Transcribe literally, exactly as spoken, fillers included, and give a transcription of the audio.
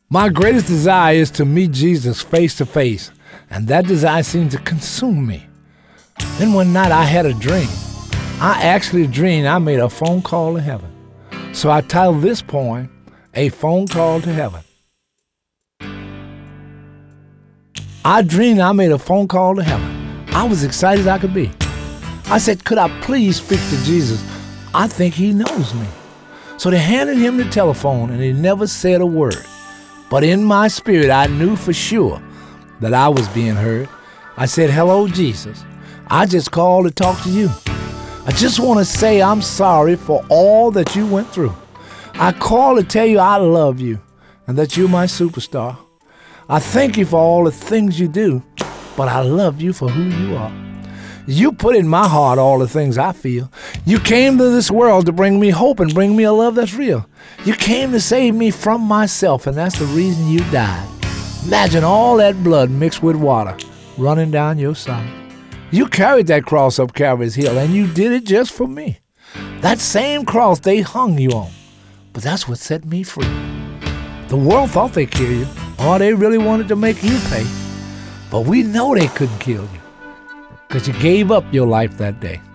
My greatest desire is to meet Jesus face to face, and that desire seemed to consume me. Then one night I had a dream. I actually dreamed I made a phone call to heaven. So I titled this poem, A Phone Call to Heaven. I dreamed I made a phone call to heaven. I was excited as I could be. I said, could I please speak to Jesus? I think he knows me. So they handed him the telephone and he never said a word. But in my spirit, I knew for sure that I was being heard. I said, hello, Jesus. I just called to talk to you. I just want to say I'm sorry for all that you went through. I called to tell you I love you and that you're my superstar. I thank you for all the things you do, but I love you for who you are. You put in my heart all the things I feel. You came to this world to bring me hope and bring me a love that's real. You came to save me from myself, and that's the reason you died. Imagine all that blood mixed with water running down your side. You carried that cross up Calvary's hill, and you did it just for me. That same cross they hung you on, but that's what set me free. The world thought they'd kill you, or they really wanted to make you pay. But we know they couldn't kill you, because you gave up your life that day.